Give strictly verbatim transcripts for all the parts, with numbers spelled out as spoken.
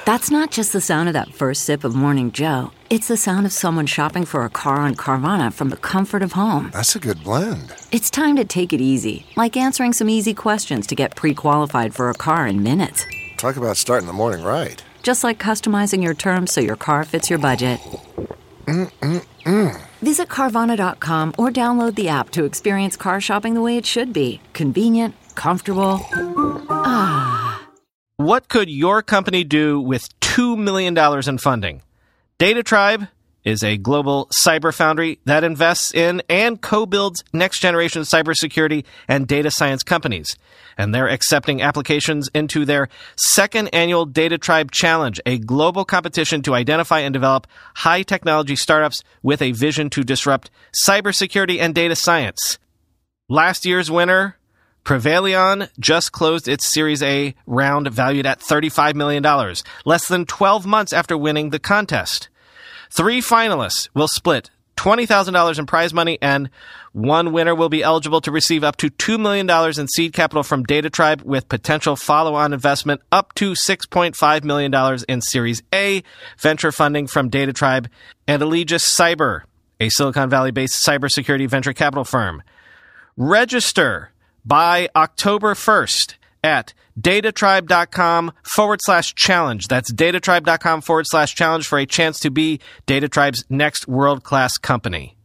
That's not just the sound of that first sip of Morning Joe. It's the sound of someone shopping for a car on Carvana from the comfort of home. That's a good blend. It's time to take it easy, like answering some easy questions to get pre-qualified for a car in minutes. Talk about starting the morning right. Just like customizing your terms so your car fits your budget. Mm-mm-mm. Visit Carvana dot com or download the app to experience car shopping the way it should be. Convenient, comfortable. Ah. What could your company do with two million dollars in funding? DataTribe is a global cyber foundry that invests in and co-builds next-generation cybersecurity and data science companies. And they're accepting applications into their second annual DataTribe Challenge, a global competition to identify and develop high-technology startups with a vision to disrupt cybersecurity and data science. Last year's winner, Prevalion, just closed its Series A round valued at thirty-five million dollars, less than twelve months after winning the contest. Three finalists will split twenty thousand dollars in prize money, and one winner will be eligible to receive up to two million dollars in seed capital from DataTribe with potential follow-on investment up to six point five million dollars in Series A venture funding from DataTribe and Allegis Cyber, a Silicon Valley-based cybersecurity venture capital firm. Register by October first at datatribe.com forward slash challenge. That's datatribe.com forward slash challenge for a chance to be DataTribe's next world-class company.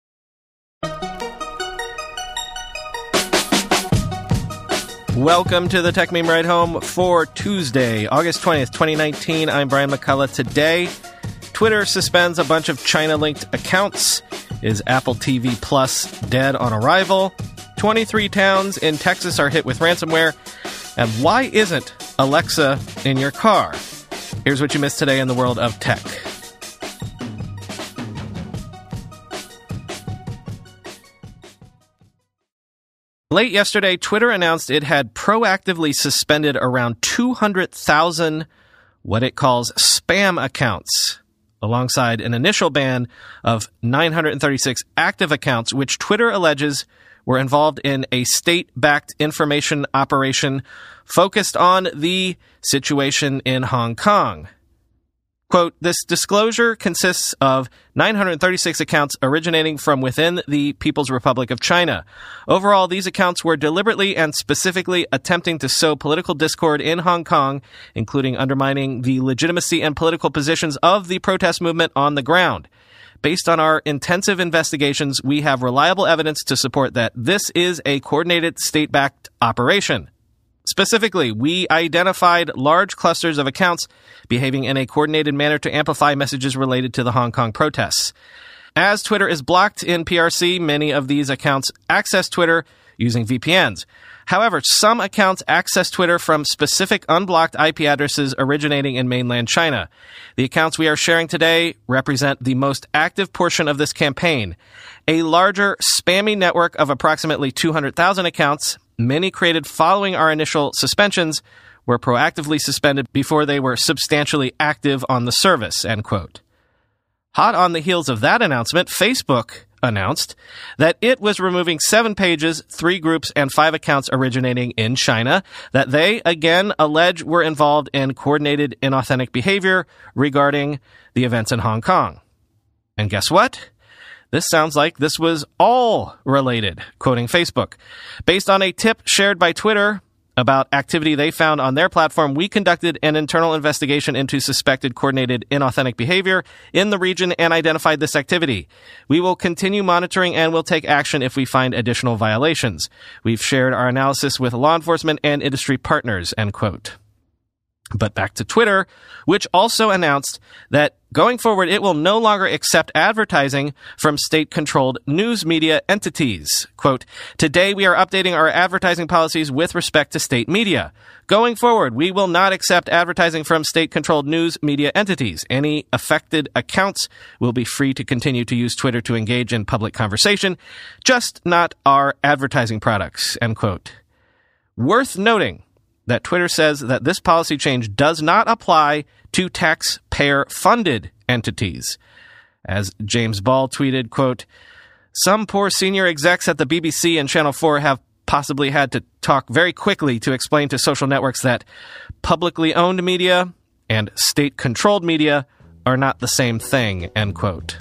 Welcome to the Tech Meme Ride Home for Tuesday, August twentieth, twenty nineteen. I'm Brian McCullough. Today, Twitter suspends a bunch of China-linked accounts. Is Apple T V Plus dead on arrival? twenty-three towns in Texas are hit with ransomware. And why isn't Alexa in your car? Here's what you missed today in the world of tech. Late yesterday, Twitter announced it had proactively suspended around two hundred thousand what it calls spam accounts, alongside an initial ban of nine hundred thirty-six active accounts, which Twitter alleges were involved in a state-backed information operation focused on the situation in Hong Kong. Quote, this disclosure consists of nine hundred thirty-six accounts originating from within the People's Republic of China. Overall, these accounts were deliberately and specifically attempting to sow political discord in Hong Kong, including undermining the legitimacy and political positions of the protest movement on the ground. Based on our intensive investigations, we have reliable evidence to support that this is a coordinated state-backed operation. Specifically, we identified large clusters of accounts behaving in a coordinated manner to amplify messages related to the Hong Kong protests. As Twitter is blocked in P R C, many of these accounts access Twitter using V P Ns. However, some accounts access Twitter from specific unblocked I P addresses originating in mainland China. The accounts we are sharing today represent the most active portion of this campaign. A larger spammy network of approximately two hundred thousand accounts, many created following our initial suspensions, were proactively suspended before they were substantially active on the service, end quote. Hot on the heels of that announcement, Facebook announced that it was removing seven pages, three groups, and five accounts originating in China that they, again, allege were involved in coordinated inauthentic behavior regarding the events in Hong Kong. And guess what? This sounds like this was all related, quoting Facebook. Based on a tip shared by Twitter about activity they found on their platform, we conducted an internal investigation into suspected coordinated inauthentic behavior in the region and identified this activity. We will continue monitoring and will take action if we find additional violations. We've shared our analysis with law enforcement and industry partners, end quote. But back to Twitter, which also announced that going forward, it will no longer accept advertising from state-controlled news media entities. Quote, today we are updating our advertising policies with respect to state media. Going forward, we will not accept advertising from state-controlled news media entities. Any affected accounts will be free to continue to use Twitter to engage in public conversation, just not our advertising products, end quote. Worth noting that Twitter says that this policy change does not apply to taxpayer-funded entities. As James Ball tweeted, quote, some poor senior execs at the B B C and Channel four have possibly had to talk very quickly to explain to social networks that publicly owned media and state-controlled media are not the same thing, end quote.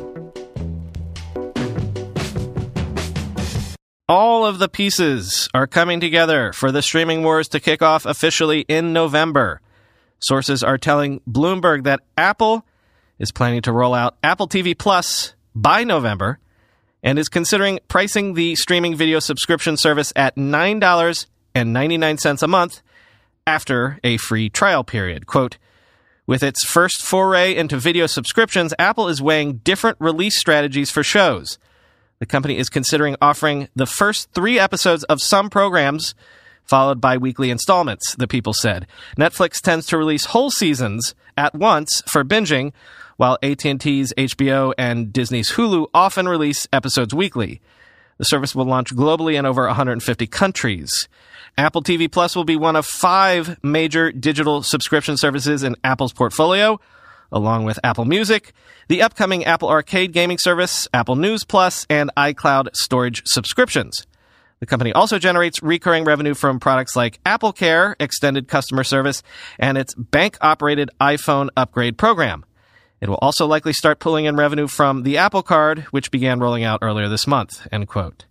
All of the pieces are coming together for the streaming wars to kick off officially in November. Sources are telling Bloomberg that Apple is planning to roll out Apple T V Plus by November and is considering pricing the streaming video subscription service at nine dollars and ninety-nine cents a month after a free trial period. Quote, with its first foray into video subscriptions, Apple is weighing different release strategies for shows. The company is considering offering the first three episodes of some programs, followed by weekly installments, the people said. Netflix tends to release whole seasons at once for binging, while A T and T's H B O and Disney's Hulu often release episodes weekly. The service will launch globally in over one hundred fifty countries. Apple T V Plus will be one of five major digital subscription services in Apple's portfolio, along with Apple Music, the upcoming Apple Arcade gaming service, Apple News Plus, and iCloud storage subscriptions. The company also generates recurring revenue from products like Apple Care, extended customer service, and its bank-operated iPhone upgrade program. It will also likely start pulling in revenue from the Apple Card, which began rolling out earlier this month, end quote.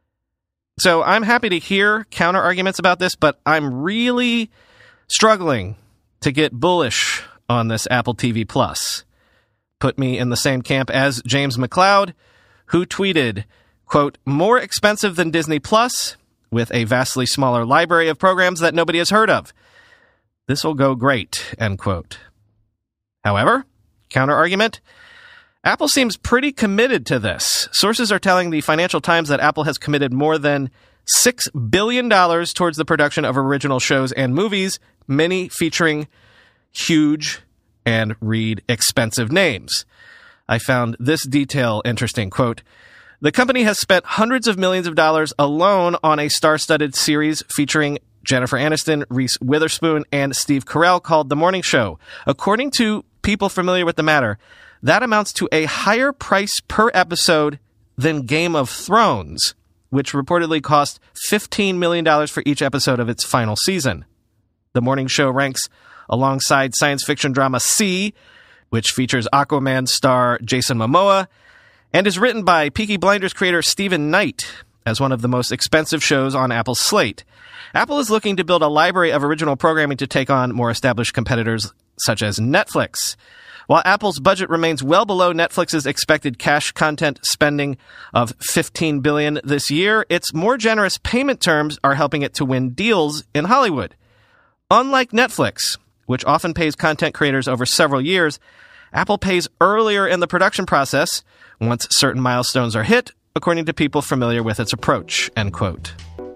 So I'm happy to hear counter-arguments about this, but I'm really struggling to get bullish on this Apple T V Plus. Put me in the same camp as James McLeod, who tweeted, quote, more expensive than Disney Plus, with a vastly smaller library of programs that nobody has heard of. This will go great, end quote. However, counter-argument, Apple seems pretty committed to this. Sources are telling the Financial Times that Apple has committed more than six billion dollars towards the production of original shows and movies, many featuring huge and read expensive names. I found this detail interesting. Quote, the company has spent hundreds of millions of dollars alone on a star-studded series featuring Jennifer Aniston, Reese Witherspoon, and Steve Carell called The Morning Show. According to people familiar with the matter, that amounts to a higher price per episode than Game of Thrones, which reportedly cost fifteen million dollars for each episode of its final season. The Morning Show ranks alongside science fiction drama C, which features Aquaman star Jason Momoa, and is written by Peaky Blinders creator Stephen Knight as one of the most expensive shows on Apple's slate. Apple is looking to build a library of original programming to take on more established competitors such as Netflix. While Apple's budget remains well below Netflix's expected cash content spending of fifteen billion dollars this year, its more generous payment terms are helping it to win deals in Hollywood. Unlike Netflix, which often pays content creators over several years, Apple pays earlier in the production process once certain milestones are hit, according to people familiar with its approach, end quote.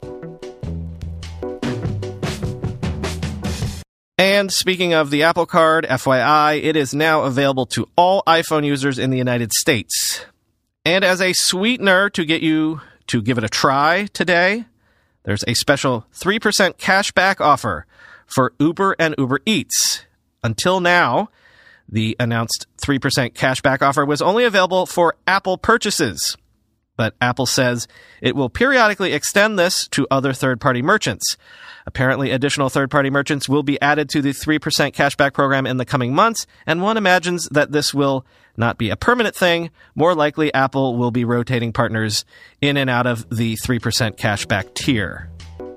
And speaking of the Apple Card, F Y I, it is now available to all iPhone users in the United States. And as a sweetener to get you to give it a try today, there's a special three percent cash back offer for Uber and Uber Eats. Until now, the announced three percent cash back offer was only available for Apple purchases. But Apple says it will periodically extend this to other third-party merchants. Apparently, additional third-party merchants will be added to the three percent cashback program in the coming months, and one imagines that this will not be a permanent thing. More likely, Apple will be rotating partners in and out of the three percent cashback tier.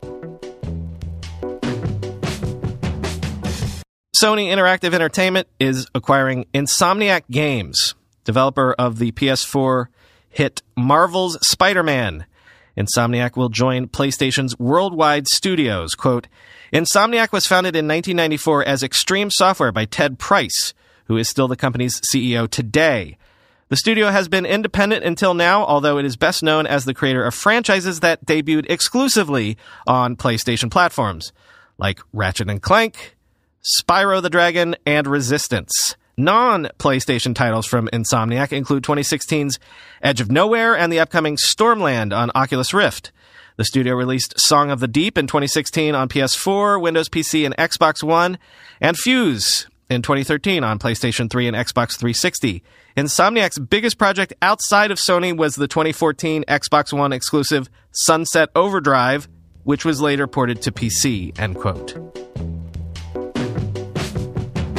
Sony Interactive Entertainment is acquiring Insomniac Games, developer of the P S four hit Marvel's Spider-Man. Insomniac will join PlayStation's worldwide studios. Quote, Insomniac was founded in nineteen ninety-four as Extreme Software by Ted Price, who is still the company's C E O today. The studio has been independent until now, although it is best known as the creator of franchises that debuted exclusively on PlayStation platforms, like Ratchet and Clank, Spyro the Dragon, and Resistance. Non-PlayStation titles from Insomniac include twenty sixteen's Edge of Nowhere and the upcoming Stormland on Oculus Rift. The studio released Song of the Deep in twenty sixteen on P S four, Windows P C, and Xbox One, and Fuse in twenty thirteen on PlayStation three and Xbox three sixty. Insomniac's biggest project outside of Sony was the twenty fourteen Xbox One exclusive Sunset Overdrive, which was later ported to P C, end quote.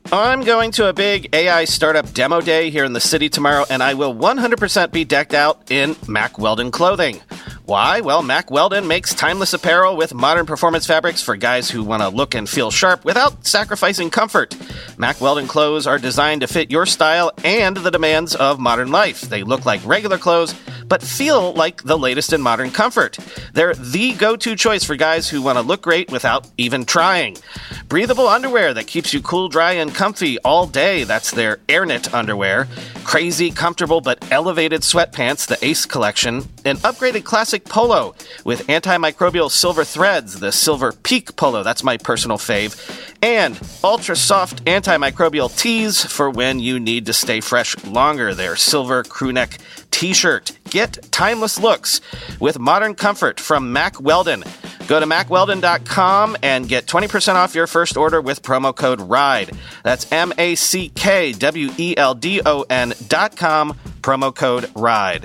I'm going to a big A I startup demo day here in the city tomorrow, and I will one hundred percent be decked out in Mack Weldon clothing. Why? Well, Mack Weldon makes timeless apparel with modern performance fabrics for guys who want to look and feel sharp without sacrificing comfort. Mack Weldon clothes are designed to fit your style and the demands of modern life. They look like regular clothes, but feel like the latest in modern comfort. They're the go-to choice for guys who want to look great without even trying. Breathable underwear that keeps you cool, dry, and comfy all day. That's their AirKnit underwear. Crazy, comfortable, but elevated sweatpants, the Ace collection. An upgraded classic polo with antimicrobial silver threads, the Silver Peak polo. That's my personal fave. And ultra-soft antimicrobial tees for when you need to stay fresh longer. Their silver crewneck t-shirt. Get timeless looks with modern comfort from Mack Weldon. Go to mack weldon dot com and get twenty percent off your first order with promo code RIDE. That's M A C K W E L D O N dot com, promo code RIDE.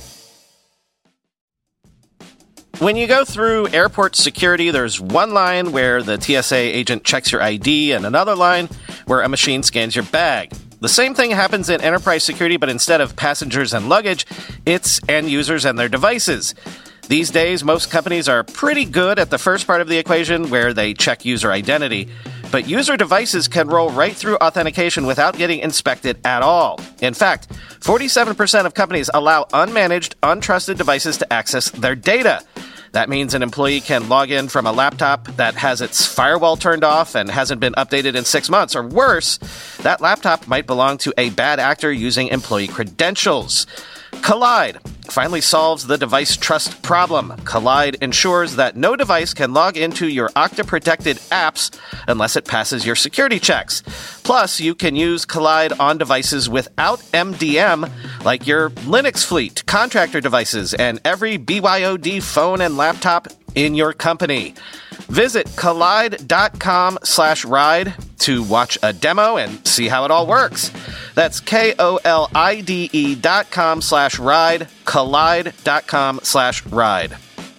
When you go through airport security, there's one line where the T S A agent checks your I D and another line where a machine scans your bag. The same thing happens in enterprise security, but instead of passengers and luggage, it's end users and their devices. These days, most companies are pretty good at the first part of the equation where they check user identity. But user devices can roll right through authentication without getting inspected at all. In fact, forty-seven percent of companies allow unmanaged, untrusted devices to access their data. That means an employee can log in from a laptop that has its firewall turned off and hasn't been updated in six months. Or worse, that laptop might belong to a bad actor using employee credentials. Kolide finally solves the device trust problem. Kolide ensures that no device can log into your Okta-protected apps unless it passes your security checks. Plus, you can use Kolide on devices without M D M, like your Linux fleet, contractor devices, and every B Y O D phone and laptop in your company. Visit kolide.com slash ride to watch a demo and see how it all works. That's K-O-L-I-D-E dot com slash ride, kolide.com slash ride.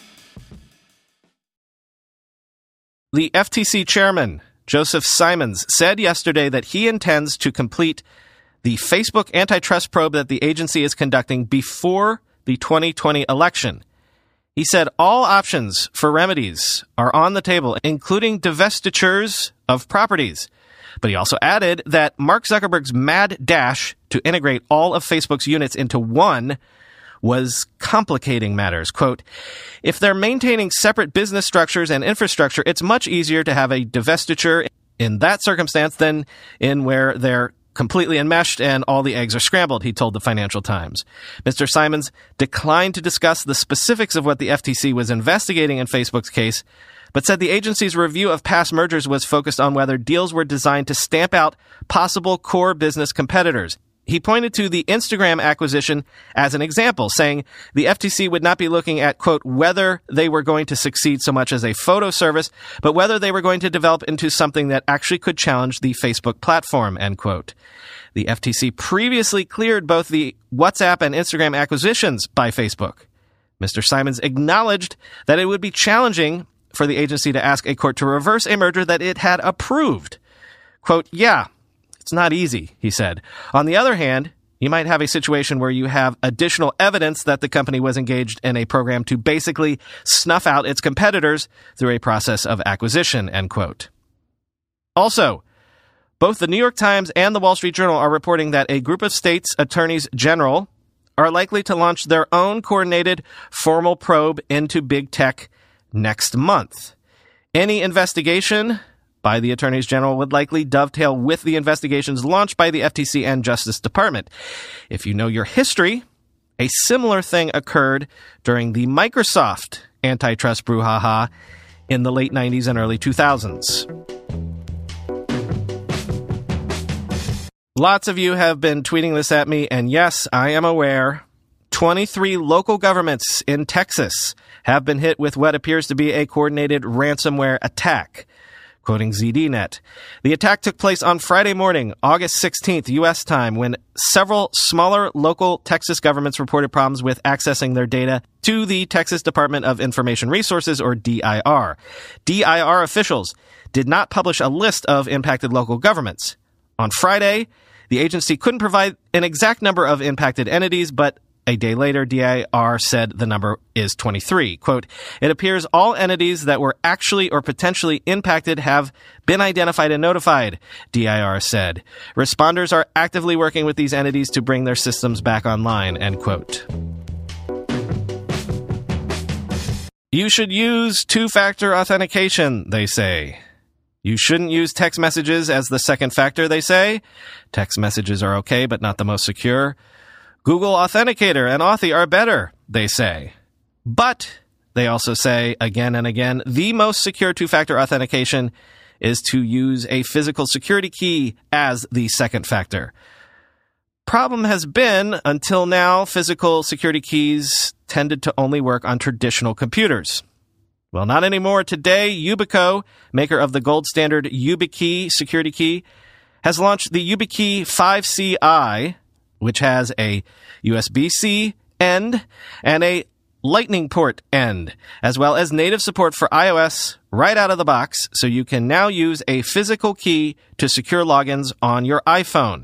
The F T C chairman, Joseph Simons, said yesterday that he intends to complete the Facebook antitrust probe that the agency is conducting before the twenty twenty election. He said all options for remedies are on the table, including divestitures of properties. But he also added that Mark Zuckerberg's mad dash to integrate all of Facebook's units into one was complicating matters. Quote, if they're maintaining separate business structures and infrastructure, it's much easier to have a divestiture in that circumstance than in where they're completely enmeshed and all the eggs are scrambled, he told the Financial Times. Mister Simons declined to discuss the specifics of what the F T C was investigating in Facebook's case, but said the agency's review of past mergers was focused on whether deals were designed to stamp out possible core business competitors. He pointed to the Instagram acquisition as an example, saying the F T C would not be looking at, quote, whether they were going to succeed so much as a photo service, but whether they were going to develop into something that actually could challenge the Facebook platform, end quote. The F T C previously cleared both the WhatsApp and Instagram acquisitions by Facebook. Mister Simons acknowledged that it would be challenging for the agency to ask a court to reverse a merger that it had approved. Quote, yeah, it's not easy, he said. On the other hand, you might have a situation where you have additional evidence that the company was engaged in a program to basically snuff out its competitors through a process of acquisition, end quote. Also, both the New York Times and the Wall Street Journal are reporting that a group of states' attorneys general are likely to launch their own coordinated formal probe into big tech next month. Any investigation by the attorneys general would likely dovetail with the investigations launched by the F T C and Justice Department. If you know your history, a similar thing occurred during the Microsoft antitrust brouhaha in the late nineties and early two thousands. Lots of you have been tweeting this at me, and yes, I am aware. twenty-three local governments in Texas have been hit with what appears to be a coordinated ransomware attack. Quoting Z D Net, the attack took place on Friday morning, August sixteenth, U S time, when several smaller local Texas governments reported problems with accessing their data to the Texas Department of Information Resources, or D I R. D I R officials did not publish a list of impacted local governments. On Friday, the agency couldn't provide an exact number of impacted entities, but a day later, D I R said the number is twenty-three. Quote, it appears all entities that were actually or potentially impacted have been identified and notified, D I R said. Responders are actively working with these entities to bring their systems back online, end quote. You should use two-factor authentication, they say. You shouldn't use text messages as the second factor, they say. Text messages are okay, but not the most secure. Google Authenticator and Authy are better, they say. But, they also say, again and again, the most secure two-factor authentication is to use a physical security key as the second factor. Problem has been, until now, physical security keys tended to only work on traditional computers. Well, not anymore. Today, Yubico, maker of the gold standard YubiKey security key, has launched the YubiKey five C I, which has a U S B-C end and a Lightning port end, as well as native support for iOS right out of the box, so you can now use a physical key to secure logins on your iPhone.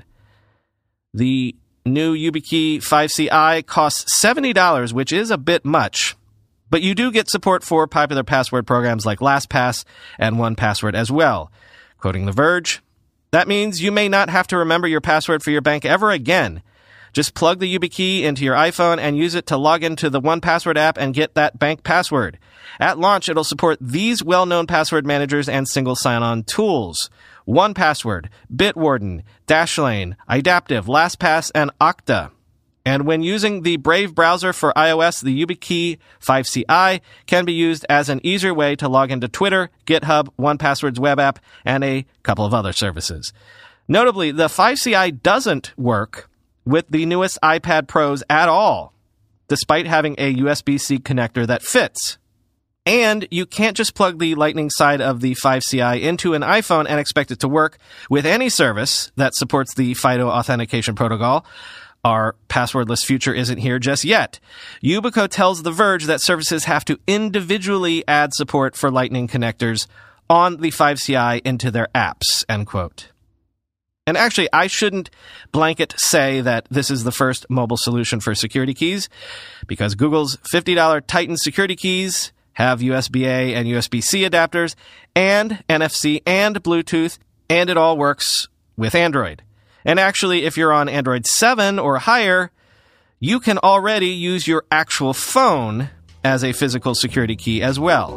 The new YubiKey five C I costs seventy dollars, which is a bit much, but you do get support for popular password programs like LastPass and one password as well. Quoting The Verge, that means you may not have to remember your password for your bank ever again. Just plug the YubiKey into your iPhone and use it to log into the one password app and get that bank password. At launch, it'll support these well-known password managers and single sign-on tools: one password, Bitwarden, Dashlane, Idaptive, LastPass, and Okta. And when using the Brave browser for iOS, the YubiKey five C I can be used as an easier way to log into Twitter, GitHub, one password's web app, and a couple of other services. Notably, the five C I doesn't work with the newest iPad Pros at all, despite having a U S B-C connector that fits. And you can't just plug the Lightning side of the five C I into an iPhone and expect it to work with any service that supports the FIDO authentication protocol. Our passwordless future isn't here just yet. Yubico tells The Verge that services have to individually add support for Lightning connectors on the five C I into their apps, end quote. And actually, I shouldn't blanket say that this is the first mobile solution for security keys, because Google's fifty dollars Titan security keys have U S B A and U S B-C adapters, and N F C and Bluetooth, and it all works with Android. And actually, if you're on Android seven or higher, you can already use your actual phone as a physical security key as well.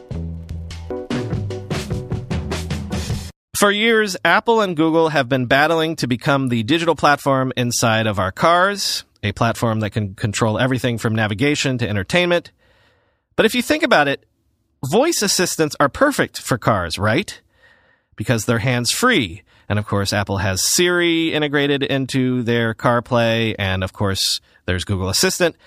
For years, Apple and Google have been battling to become the digital platform inside of our cars, a platform that can control everything from navigation to entertainment. But if you think about it, voice assistants are perfect for cars, right? Because they're hands-free. And of course, Apple has Siri integrated into their CarPlay, and of course, there's Google Assistant.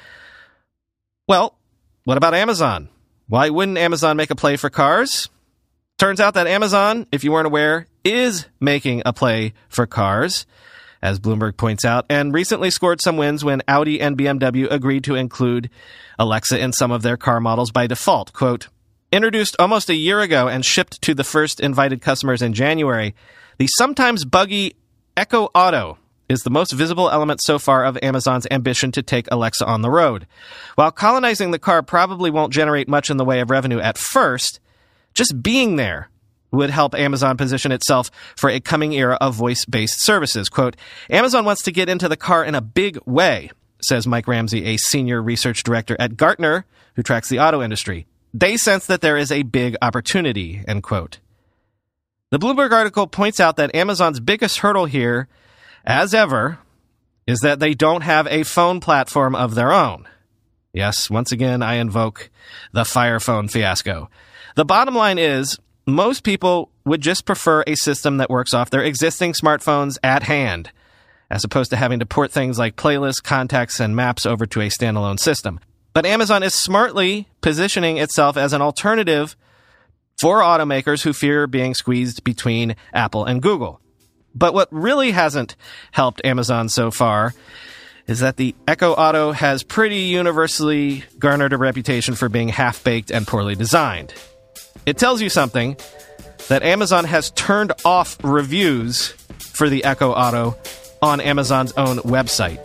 Well, what about Amazon? Why wouldn't Amazon make a play for cars? Turns out that Amazon, if you weren't aware, is making a play for cars, as Bloomberg points out, and recently scored some wins when Audi and B M W agreed to include Alexa in some of their car models by default. Quote, introduced almost a year ago and shipped to the first invited customers in January, the sometimes buggy Echo Auto is the most visible element so far of Amazon's ambition to take Alexa on the road. While colonizing the car probably won't generate much in the way of revenue at first, just being there would help Amazon position itself for a coming era of voice-based services. Quote, Amazon wants to get into the car in a big way, says Mike Ramsey, a senior research director at Gartner, who tracks the auto industry. They sense that there is a big opportunity, end quote. The Bloomberg article points out that Amazon's biggest hurdle here, as ever, is that they don't have a phone platform of their own. Yes, once again, I invoke the Fire Phone fiasco. The bottom line is, most people would just prefer a system that works off their existing smartphones at hand, as opposed to having to port things like playlists, contacts, and maps over to a standalone system. But Amazon is smartly positioning itself as an alternative for automakers who fear being squeezed between Apple and Google. But what really hasn't helped Amazon so far is that the Echo Auto has pretty universally garnered a reputation for being half-baked and poorly designed. It tells you something, that Amazon has turned off reviews for the Echo Auto on Amazon's own website.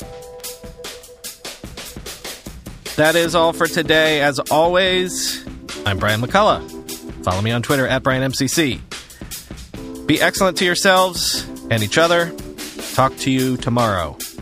That is all for today. As always, I'm Brian McCullough. Follow me on Twitter at Brian M C C. Be excellent to yourselves and each other. Talk to you tomorrow.